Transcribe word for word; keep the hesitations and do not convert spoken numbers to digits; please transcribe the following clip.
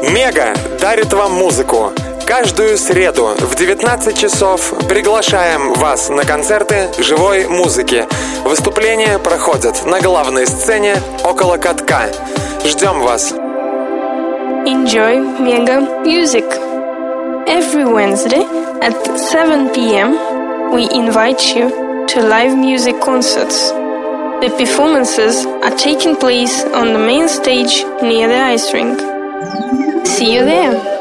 Мега дарит вам музыку. Каждую среду в девятнадцать часов приглашаем вас на концерты живой музыки. Выступления проходят на главной сцене около катка. Ждем вас. Enjoy Mega Music. Every Wednesday at seven p.m. we invite you to live music concerts. The performances are taking place on the main stage near the ice rink. See you there!